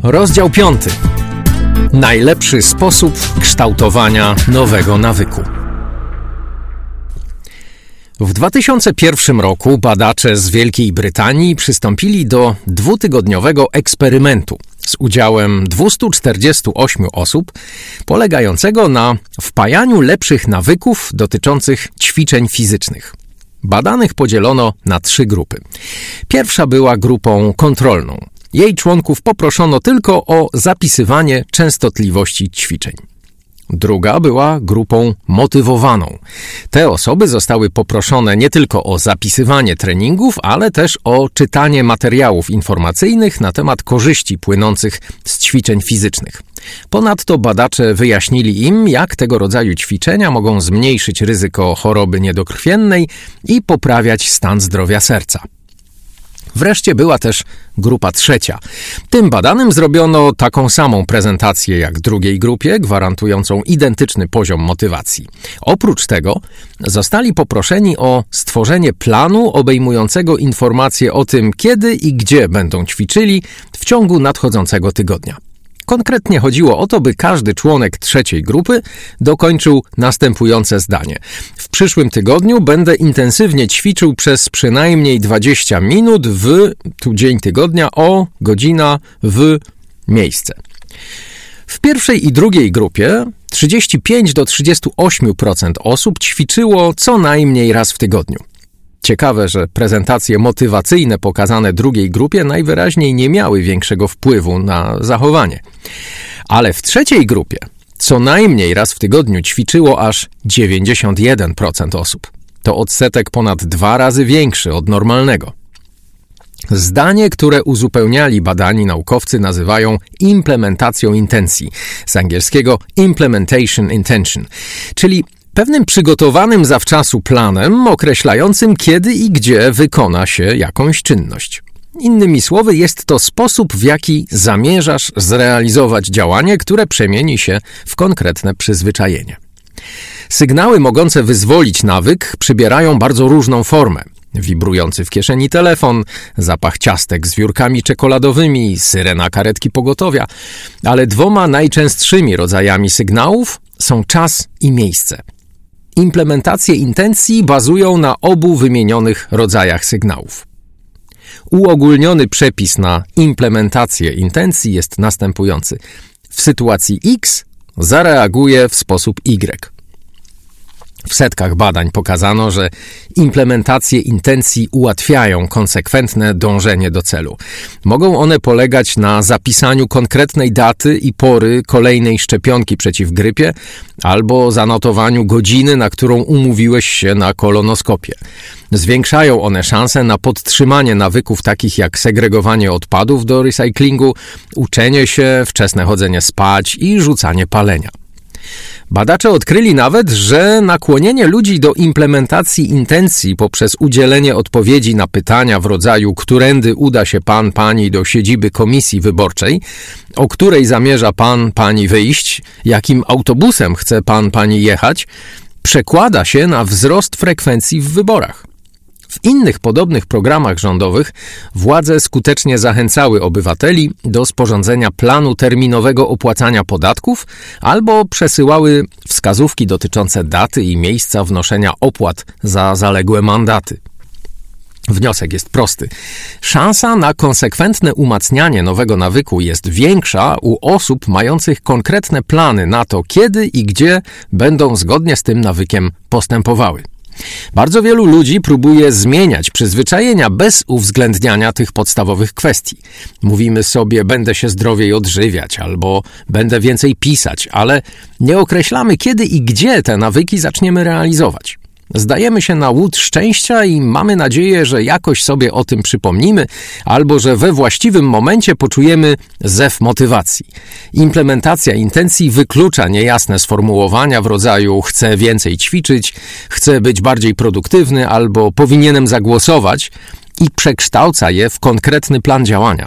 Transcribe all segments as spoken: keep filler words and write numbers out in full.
Rozdział piąty. Najlepszy sposób kształtowania nowego nawyku. W dwa tysiące pierwszym roku badacze z Wielkiej Brytanii przystąpili do dwutygodniowego eksperymentu z udziałem dwieście czterdzieści osiem osób, polegającego na wpajaniu lepszych nawyków dotyczących ćwiczeń fizycznych. Badanych podzielono na trzy grupy. Pierwsza była grupą kontrolną. Jej członków poproszono tylko o zapisywanie częstotliwości ćwiczeń. Druga była grupą motywowaną. Te osoby zostały poproszone nie tylko o zapisywanie treningów, ale też o czytanie materiałów informacyjnych na temat korzyści płynących z ćwiczeń fizycznych. Ponadto badacze wyjaśnili im, jak tego rodzaju ćwiczenia mogą zmniejszyć ryzyko choroby niedokrwiennej i poprawiać stan zdrowia serca. Wreszcie była też grupa trzecia. Tym badanym zrobiono taką samą prezentację jak drugiej grupie, gwarantującą identyczny poziom motywacji. Oprócz tego zostali poproszeni o stworzenie planu obejmującego informacje o tym, kiedy i gdzie będą ćwiczyli w ciągu nadchodzącego tygodnia. Konkretnie chodziło o to, by każdy członek trzeciej grupy dokończył następujące zdanie. W przyszłym tygodniu będę intensywnie ćwiczył przez przynajmniej dwadzieścia minut w, tu dzień tygodnia, o, godzina, w, miejsce. W pierwszej i drugiej grupie trzydzieści pięć do trzydziestu ośmiu procent osób ćwiczyło co najmniej raz w tygodniu. Ciekawe, że prezentacje motywacyjne pokazane drugiej grupie najwyraźniej nie miały większego wpływu na zachowanie. Ale w trzeciej grupie co najmniej raz w tygodniu ćwiczyło aż dziewięćdziesiąt jeden procent osób. To odsetek ponad dwa razy większy od normalnego. Zdanie, które uzupełniali badani naukowcy, nazywają implementacją intencji, z angielskiego implementation intention, czyli pewnym przygotowanym zawczasu planem określającym, kiedy i gdzie wykona się jakąś czynność. Innymi słowy, jest to sposób, w jaki zamierzasz zrealizować działanie, które przemieni się w konkretne przyzwyczajenie. Sygnały mogące wyzwolić nawyk przybierają bardzo różną formę. Wibrujący w kieszeni telefon, zapach ciastek z wiórkami czekoladowymi, syrena karetki pogotowia, ale dwoma najczęstszymi rodzajami sygnałów są czas i miejsce. Implementacje intencji bazują na obu wymienionych rodzajach sygnałów. Uogólniony przepis na implementację intencji jest następujący. W sytuacji X zareaguje w sposób Y. W setkach badań pokazano, że implementacje intencji ułatwiają konsekwentne dążenie do celu. Mogą one polegać na zapisaniu konkretnej daty i pory kolejnej szczepionki przeciw grypie albo zanotowaniu godziny, na którą umówiłeś się na kolonoskopię. Zwiększają one szanse na podtrzymanie nawyków takich jak segregowanie odpadów do recyklingu, uczenie się, wczesne chodzenie spać i rzucanie palenia. Badacze odkryli nawet, że nakłonienie ludzi do implementacji intencji poprzez udzielenie odpowiedzi na pytania w rodzaju którędy uda się pan, pani do siedziby komisji wyborczej, o której zamierza pan, pani wyjść, jakim autobusem chce pan, pani jechać, przekłada się na wzrost frekwencji w wyborach. W innych podobnych programach rządowych władze skutecznie zachęcały obywateli do sporządzenia planu terminowego opłacania podatków albo przesyłały wskazówki dotyczące daty i miejsca wnoszenia opłat za zaległe mandaty. Wniosek jest prosty. Szansa na konsekwentne umacnianie nowego nawyku jest większa u osób mających konkretne plany na to, kiedy i gdzie będą zgodnie z tym nawykiem postępowały. Bardzo wielu ludzi próbuje zmieniać przyzwyczajenia bez uwzględniania tych podstawowych kwestii. Mówimy sobie, będę się zdrowiej odżywiać albo będę więcej pisać, ale nie określamy, kiedy i gdzie te nawyki zaczniemy realizować. Zdajemy się na łód szczęścia i mamy nadzieję, że jakoś sobie o tym przypomnimy albo że we właściwym momencie poczujemy zew motywacji. Implementacja intencji wyklucza niejasne sformułowania w rodzaju chcę więcej ćwiczyć, chcę być bardziej produktywny albo powinienem zagłosować i przekształca je w konkretny plan działania.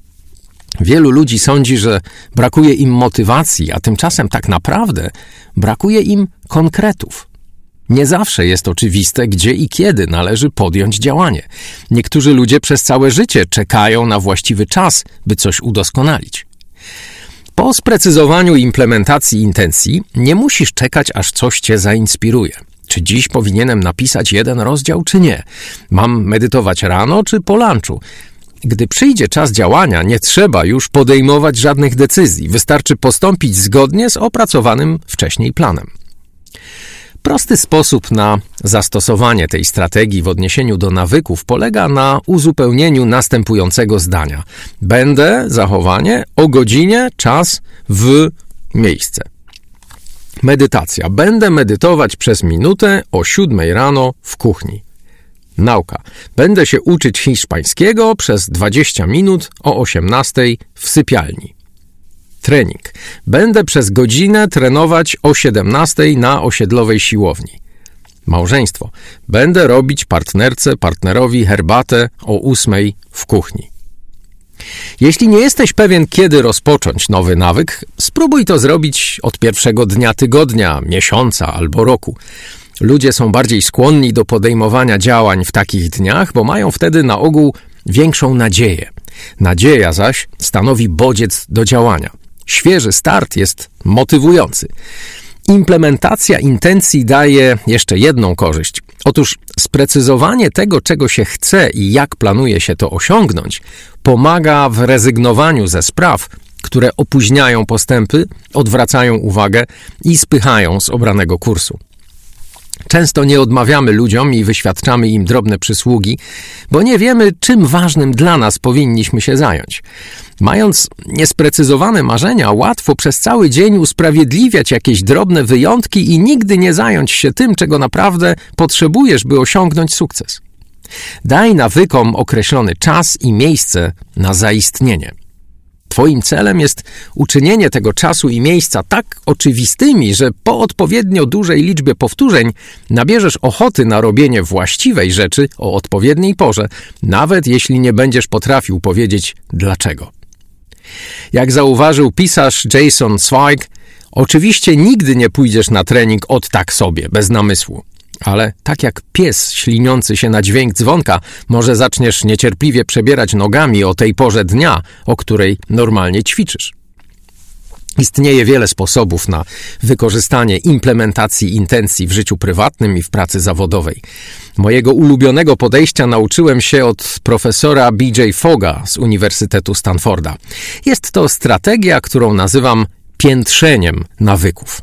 Wielu ludzi sądzi, że brakuje im motywacji, a tymczasem tak naprawdę brakuje im konkretów. Nie zawsze jest oczywiste, gdzie i kiedy należy podjąć działanie. Niektórzy ludzie przez całe życie czekają na właściwy czas, by coś udoskonalić. Po sprecyzowaniu implementacji intencji nie musisz czekać, aż coś cię zainspiruje. Czy dziś powinienem napisać jeden rozdział, czy nie? Mam medytować rano, czy po lunchu? Gdy przyjdzie czas działania, nie trzeba już podejmować żadnych decyzji. Wystarczy postąpić zgodnie z opracowanym wcześniej planem. Prosty sposób na zastosowanie tej strategii w odniesieniu do nawyków polega na uzupełnieniu następującego zdania. Będę, zachowanie, o godzinie, czas, w, miejsce. Medytacja. Będę medytować przez minutę o siódmej rano w kuchni. Nauka. Będę się uczyć hiszpańskiego przez dwadzieścia minut o osiemnastej w sypialni. Trening. Będę przez godzinę trenować o siedemnastej na osiedlowej siłowni. Małżeństwo. Będę robić partnerce, partnerowi herbatę o ósmej w kuchni. Jeśli nie jesteś pewien, kiedy rozpocząć nowy nawyk, spróbuj to zrobić od pierwszego dnia tygodnia, miesiąca albo roku. Ludzie są bardziej skłonni do podejmowania działań w takich dniach, bo mają wtedy na ogół większą nadzieję. Nadzieja zaś stanowi bodziec do działania. Świeży start jest motywujący. Implementacja intencji daje jeszcze jedną korzyść. Otóż sprecyzowanie tego, czego się chce i jak planuje się to osiągnąć, pomaga w rezygnowaniu ze spraw, które opóźniają postępy, odwracają uwagę i spychają z obranego kursu. Często nie odmawiamy ludziom i wyświadczamy im drobne przysługi, bo nie wiemy, czym ważnym dla nas powinniśmy się zająć. Mając niesprecyzowane marzenia, łatwo przez cały dzień usprawiedliwiać jakieś drobne wyjątki i nigdy nie zająć się tym, czego naprawdę potrzebujesz, by osiągnąć sukces. Daj nawykom określony czas i miejsce na zaistnienie. Twoim celem jest uczynienie tego czasu i miejsca tak oczywistymi, że po odpowiednio dużej liczbie powtórzeń nabierzesz ochoty na robienie właściwej rzeczy o odpowiedniej porze, nawet jeśli nie będziesz potrafił powiedzieć dlaczego. Jak zauważył pisarz Jason Zweig, oczywiście nigdy nie pójdziesz na trening od tak sobie, bez namysłu. Ale tak jak pies śliniący się na dźwięk dzwonka, może zaczniesz niecierpliwie przebierać nogami o tej porze dnia, o której normalnie ćwiczysz. Istnieje wiele sposobów na wykorzystanie implementacji intencji w życiu prywatnym i w pracy zawodowej. Mojego ulubionego podejścia nauczyłem się od profesora B J Fogga z Uniwersytetu Stanforda. Jest to strategia, którą nazywam piętrzeniem nawyków.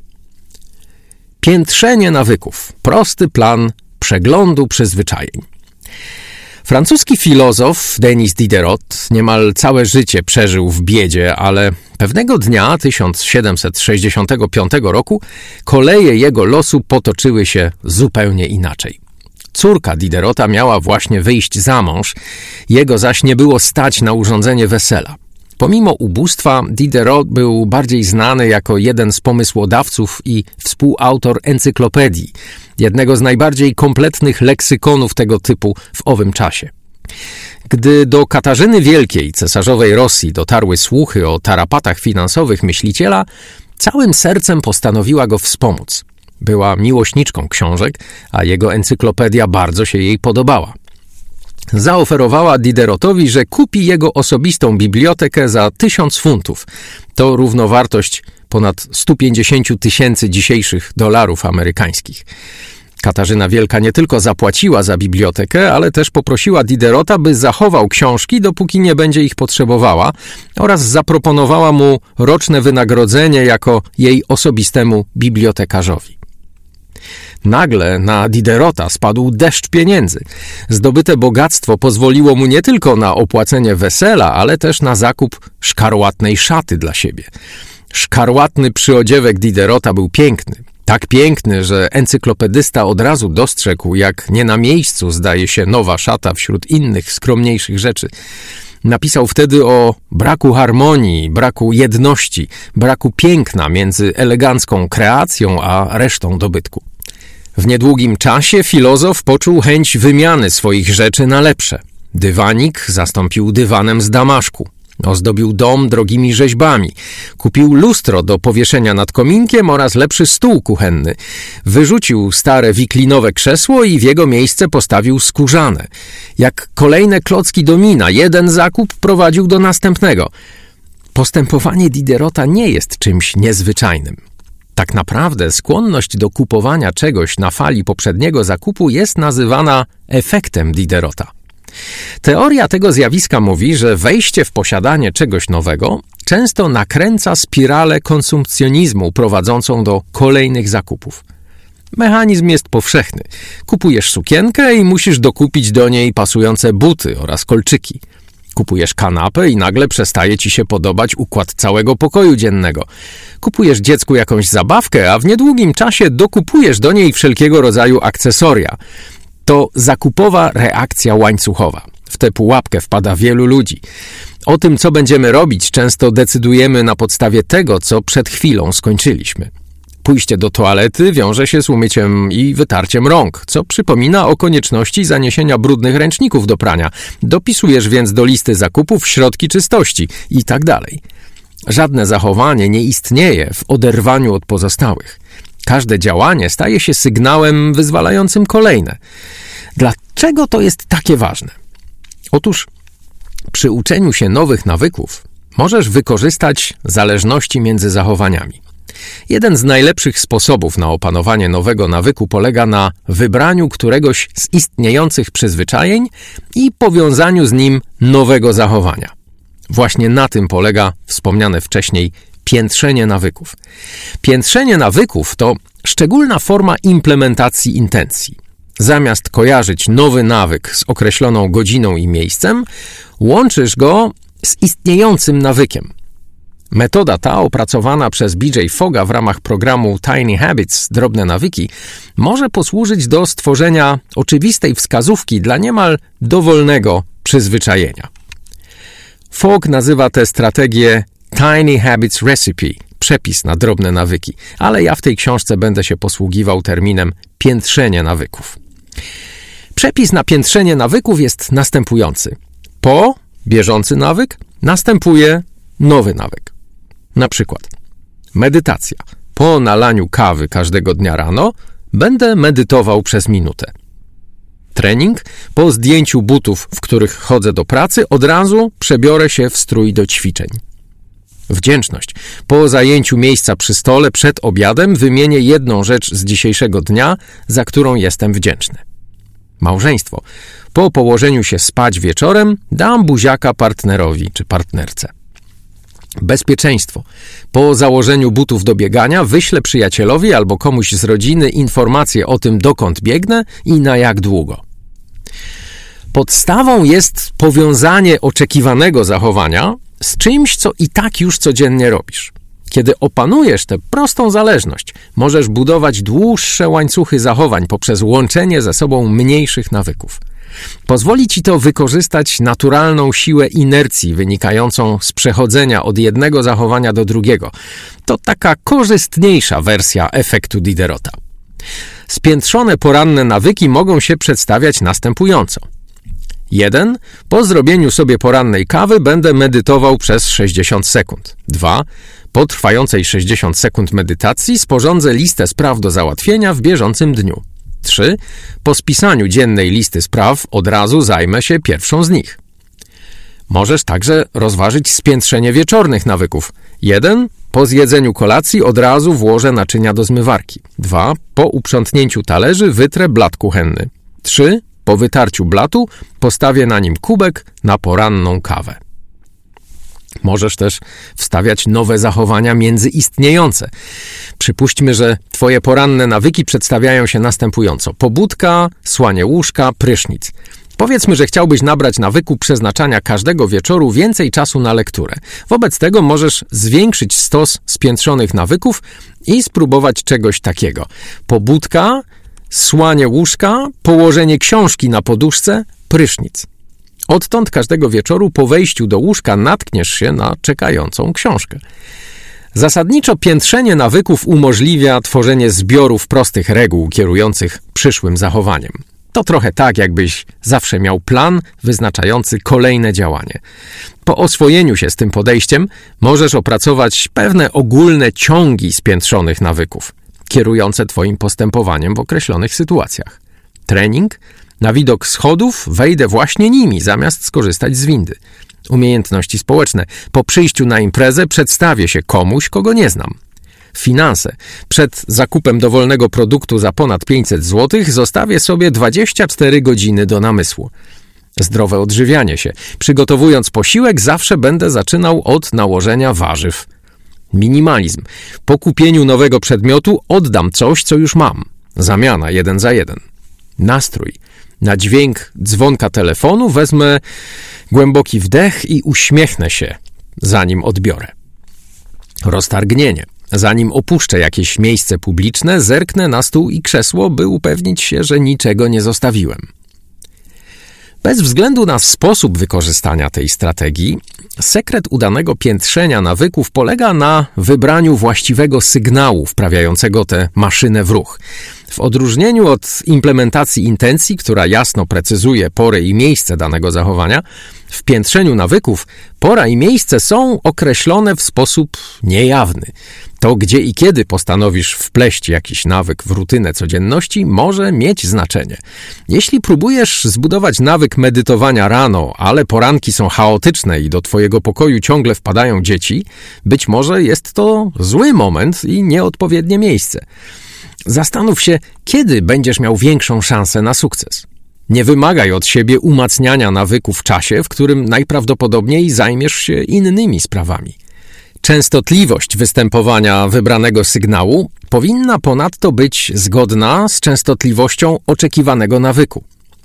Piętrzenie nawyków. Prosty plan przeglądu przyzwyczajeń. Francuski filozof Denis Diderot niemal całe życie przeżył w biedzie, ale pewnego dnia tysiąc siedemset sześćdziesiątego piątego roku koleje jego losu potoczyły się zupełnie inaczej. Córka Diderota miała właśnie wyjść za mąż, jego zaś nie było stać na urządzenie wesela. Pomimo ubóstwa, Diderot był bardziej znany jako jeden z pomysłodawców i współautor encyklopedii, jednego z najbardziej kompletnych leksykonów tego typu w owym czasie. Gdy do Katarzyny Wielkiej, cesarzowej Rosji, dotarły słuchy o tarapatach finansowych myśliciela, całym sercem postanowiła go wspomóc. Była miłośniczką książek, a jego encyklopedia bardzo się jej podobała. Zaoferowała Diderotowi, że kupi jego osobistą bibliotekę za tysiąc funtów. To równowartość ponad stu pięćdziesięciu tysięcy dzisiejszych dolarów amerykańskich. Katarzyna Wielka nie tylko zapłaciła za bibliotekę, ale też poprosiła Diderota, by zachował książki, dopóki nie będzie ich potrzebowała, oraz zaproponowała mu roczne wynagrodzenie jako jej osobistemu bibliotekarzowi. Nagle na Diderota spadł deszcz pieniędzy. Zdobyte bogactwo pozwoliło mu nie tylko na opłacenie wesela, ale też na zakup szkarłatnej szaty dla siebie. Szkarłatny przyodziewek Diderota był piękny. Tak piękny, że encyklopedysta od razu dostrzegł, jak nie na miejscu zdaje się nowa szata wśród innych, skromniejszych rzeczy. Napisał wtedy o braku harmonii, braku jedności, braku piękna między elegancką kreacją a resztą dobytku. W niedługim czasie filozof poczuł chęć wymiany swoich rzeczy na lepsze. Dywanik zastąpił dywanem z Damaszku. Ozdobił dom drogimi rzeźbami. Kupił lustro do powieszenia nad kominkiem oraz lepszy stół kuchenny. Wyrzucił stare wiklinowe krzesło i w jego miejsce postawił skórzane. Jak kolejne klocki domina, jeden zakup prowadził do następnego. Postępowanie Diderota nie jest czymś niezwyczajnym. Tak naprawdę skłonność do kupowania czegoś na fali poprzedniego zakupu jest nazywana efektem Diderota. Teoria tego zjawiska mówi, że wejście w posiadanie czegoś nowego często nakręca spiralę konsumpcjonizmu prowadzącą do kolejnych zakupów. Mechanizm jest powszechny. Kupujesz sukienkę i musisz dokupić do niej pasujące buty oraz kolczyki. Kupujesz kanapę i nagle przestaje ci się podobać układ całego pokoju dziennego. Kupujesz dziecku jakąś zabawkę, a w niedługim czasie dokupujesz do niej wszelkiego rodzaju akcesoria. To zakupowa reakcja łańcuchowa. W tę pułapkę wpada wielu ludzi. O tym, co będziemy robić, często decydujemy na podstawie tego, co przed chwilą skończyliśmy. Pójście do toalety wiąże się z umyciem i wytarciem rąk, co przypomina o konieczności zaniesienia brudnych ręczników do prania. Dopisujesz więc do listy zakupów środki czystości i tak dalej. Żadne zachowanie nie istnieje w oderwaniu od pozostałych. Każde działanie staje się sygnałem wyzwalającym kolejne. Dlaczego to jest takie ważne? Otóż przy uczeniu się nowych nawyków możesz wykorzystać zależności między zachowaniami. Jeden z najlepszych sposobów na opanowanie nowego nawyku polega na wybraniu któregoś z istniejących przyzwyczajeń i powiązaniu z nim nowego zachowania. Właśnie na tym polega wspomniane wcześniej piętrzenie nawyków. Piętrzenie nawyków to szczególna forma implementacji intencji. Zamiast kojarzyć nowy nawyk z określoną godziną i miejscem, łączysz go z istniejącym nawykiem. Metoda ta, opracowana przez B J Fogga w ramach programu Tiny Habits, drobne nawyki, może posłużyć do stworzenia oczywistej wskazówki dla niemal dowolnego przyzwyczajenia. Fogg nazywa tę strategię Tiny Habits Recipe, przepis na drobne nawyki, ale ja w tej książce będę się posługiwał terminem piętrzenie nawyków. Przepis na piętrzenie nawyków jest następujący. Po bieżący nawyk następuje nowy nawyk. Na przykład medytacja. Po nalaniu kawy każdego dnia rano będę medytował przez minutę. Trening. Po zdjęciu butów, w których chodzę do pracy, od razu przebiorę się w strój do ćwiczeń. Wdzięczność. Po zajęciu miejsca przy stole przed obiadem wymienię jedną rzecz z dzisiejszego dnia, za którą jestem wdzięczny. Małżeństwo. Po położeniu się spać wieczorem dam buziaka partnerowi czy partnerce. Bezpieczeństwo. Po założeniu butów do biegania wyślę przyjacielowi albo komuś z rodziny informację o tym, dokąd biegnę i na jak długo. Podstawą jest powiązanie oczekiwanego zachowania z czymś, co i tak już codziennie robisz. Kiedy opanujesz tę prostą zależność, możesz budować dłuższe łańcuchy zachowań poprzez łączenie ze sobą mniejszych nawyków. Pozwoli ci to wykorzystać naturalną siłę inercji wynikającą z przechodzenia od jednego zachowania do drugiego. To taka korzystniejsza wersja efektu Diderota. Spiętrzone poranne nawyki mogą się przedstawiać następująco. jeden. Po zrobieniu sobie porannej kawy będę medytował przez sześćdziesiąt sekund. dwa. Po trwającej sześćdziesiąt sekund medytacji sporządzę listę spraw do załatwienia w bieżącym dniu. trzy. Po spisaniu dziennej listy spraw od razu zajmę się pierwszą z nich. Możesz także rozważyć spiętrzenie wieczornych nawyków. jeden. Po zjedzeniu kolacji od razu włożę naczynia do zmywarki. dwa. Po uprzątnięciu talerzy wytrę blat kuchenny. trzy. Po wytarciu blatu postawię na nim kubek na poranną kawę. Możesz też wstawiać nowe zachowania międzyistniejące. Przypuśćmy, że twoje poranne nawyki przedstawiają się następująco. Pobudka, słanie łóżka, prysznic. Powiedzmy, że chciałbyś nabrać nawyku przeznaczania każdego wieczoru więcej czasu na lekturę. Wobec tego możesz zwiększyć stos spiętrzonych nawyków i spróbować czegoś takiego. Pobudka, słanie łóżka, położenie książki na poduszce, prysznic. Odtąd każdego wieczoru po wejściu do łóżka natkniesz się na czekającą książkę. Zasadniczo piętrzenie nawyków umożliwia tworzenie zbiorów prostych reguł kierujących przyszłym zachowaniem. To trochę tak, jakbyś zawsze miał plan wyznaczający kolejne działanie. Po oswojeniu się z tym podejściem możesz opracować pewne ogólne ciągi spiętrzonych nawyków, kierujące twoim postępowaniem w określonych sytuacjach. Trening. Na widok schodów wejdę właśnie nimi, zamiast skorzystać z windy. Umiejętności społeczne. Po przyjściu na imprezę przedstawię się komuś, kogo nie znam. Finanse. Przed zakupem dowolnego produktu za ponad pięćset złotych zostawię sobie dwadzieścia cztery godziny do namysłu. Zdrowe odżywianie się. Przygotowując posiłek zawsze będę zaczynał od nałożenia warzyw. Minimalizm. Po kupieniu nowego przedmiotu oddam coś, co już mam. Zamiana jeden za jeden. Nastrój. Na dźwięk dzwonka telefonu wezmę głęboki wdech i uśmiechnę się, zanim odbiorę. Roztargnienie. Zanim opuszczę jakieś miejsce publiczne, zerknę na stół i krzesło, by upewnić się, że niczego nie zostawiłem. Bez względu na sposób wykorzystania tej strategii, sekret udanego piętrzenia nawyków polega na wybraniu właściwego sygnału wprawiającego tę maszynę w ruch. W odróżnieniu od implementacji intencji, która jasno precyzuje porę i miejsce danego zachowania, w piętrzeniu nawyków pora i miejsce są określone w sposób niejawny. To, gdzie i kiedy postanowisz wpleść jakiś nawyk w rutynę codzienności, może mieć znaczenie. Jeśli próbujesz zbudować nawyk medytowania rano, ale poranki są chaotyczne i do twojego pokoju ciągle wpadają dzieci, być może jest to zły moment i nieodpowiednie miejsce. Zastanów się, kiedy będziesz miał większą szansę na sukces. Nie wymagaj od siebie umacniania nawyku w czasie, w którym najprawdopodobniej zajmiesz się innymi sprawami. Częstotliwość występowania wybranego sygnału powinna ponadto być zgodna z częstotliwością oczekiwanego nawyku.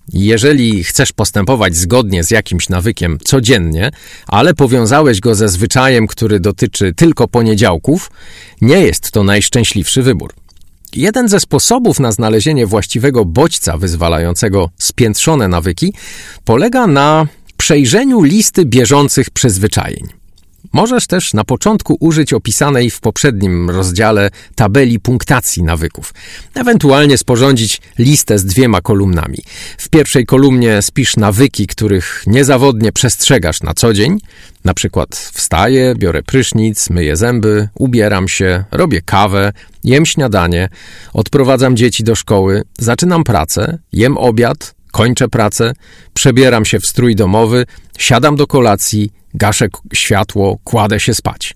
Jeżeli chcesz postępować zgodnie z jakimś nawykiem codziennie, ale powiązałeś go ze zwyczajem, który dotyczy tylko poniedziałków, nie jest to najszczęśliwszy wybór. Jeden ze sposobów na znalezienie właściwego bodźca wyzwalającego spiętrzone nawyki polega na przejrzeniu listy bieżących przyzwyczajeń. Możesz też na początku użyć opisanej w poprzednim rozdziale tabeli punktacji nawyków. Ewentualnie sporządzić listę z dwiema kolumnami. W pierwszej kolumnie spisz nawyki, których niezawodnie przestrzegasz na co dzień. Na przykład wstaję, biorę prysznic, myję zęby, ubieram się, robię kawę, jem śniadanie, odprowadzam dzieci do szkoły, zaczynam pracę, jem obiad, kończę pracę, przebieram się w strój domowy, siadam do kolacji, gaszę światło, kładę się spać.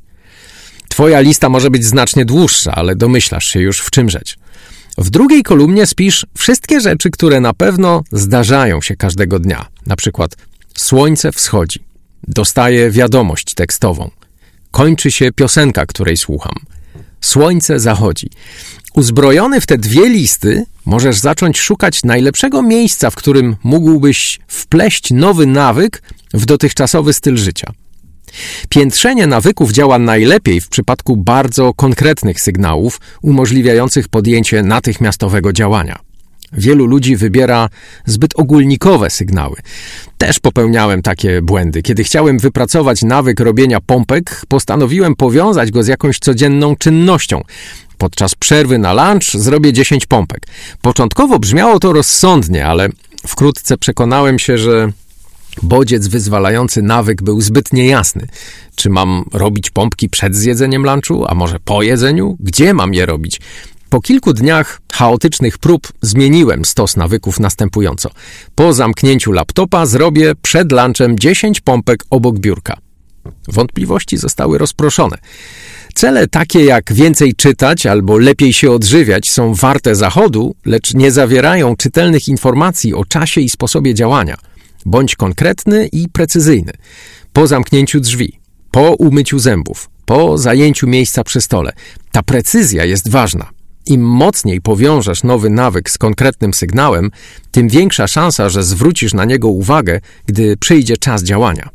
Twoja lista może być znacznie dłuższa, ale domyślasz się już, w czym rzecz. W drugiej kolumnie spisz wszystkie rzeczy, które na pewno zdarzają się każdego dnia. Na przykład słońce wschodzi, dostaję wiadomość tekstową, kończy się piosenka, której słucham, słońce zachodzi. Uzbrojony w te dwie listy możesz zacząć szukać najlepszego miejsca, w którym mógłbyś wpleść nowy nawyk w dotychczasowy styl życia. Piętrzenie nawyków działa najlepiej w przypadku bardzo konkretnych sygnałów umożliwiających podjęcie natychmiastowego działania. Wielu ludzi wybiera zbyt ogólnikowe sygnały. Też popełniałem takie błędy. Kiedy chciałem wypracować nawyk robienia pompek, postanowiłem powiązać go z jakąś codzienną czynnością. Podczas przerwy na lunch zrobię dziesięć pompek. Początkowo brzmiało to rozsądnie, ale wkrótce przekonałem się, że bodziec wyzwalający nawyk był zbyt niejasny. Czy mam robić pompki przed zjedzeniem lunchu, a może po jedzeniu? Gdzie mam je robić? Po kilku dniach chaotycznych prób zmieniłem stos nawyków następująco. Po zamknięciu laptopa zrobię przed lunchem dziesięć pompek obok biurka. Wątpliwości zostały rozproszone. Cele takie jak więcej czytać albo lepiej się odżywiać są warte zachodu, lecz nie zawierają czytelnych informacji o czasie i sposobie działania. Bądź konkretny i precyzyjny. Po zamknięciu drzwi, po umyciu zębów, po zajęciu miejsca przy stole. Ta precyzja jest ważna. Im mocniej powiążesz nowy nawyk z konkretnym sygnałem, tym większa szansa, że zwrócisz na niego uwagę, gdy przyjdzie czas działania.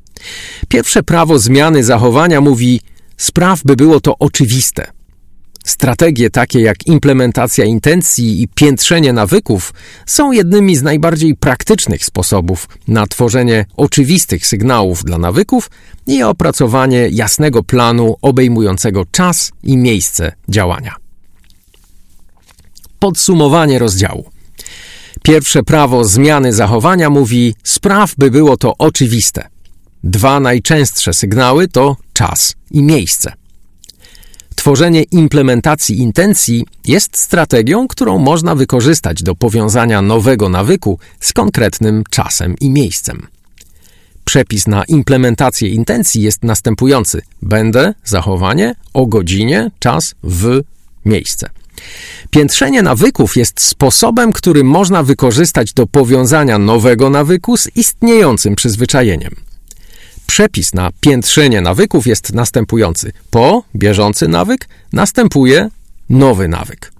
Pierwsze prawo zmiany zachowania mówi: spraw, by było to oczywiste. Strategie takie jak implementacja intencji i piętrzenie nawyków są jednymi z najbardziej praktycznych sposobów na tworzenie oczywistych sygnałów dla nawyków i opracowanie jasnego planu obejmującego czas i miejsce działania. Podsumowanie rozdziału. Pierwsze prawo zmiany zachowania mówi: spraw, by było to oczywiste. Dwa najczęstsze sygnały to czas i miejsce. Tworzenie implementacji intencji jest strategią, którą można wykorzystać do powiązania nowego nawyku z konkretnym czasem i miejscem. Przepis na implementację intencji jest następujący. Będę, zachowanie, o godzinie, czas, w, miejsce. Piętrzenie nawyków jest sposobem, który można wykorzystać do powiązania nowego nawyku z istniejącym przyzwyczajeniem. Przepis na piętrzenie nawyków jest następujący. Po bieżący nawyk następuje nowy nawyk.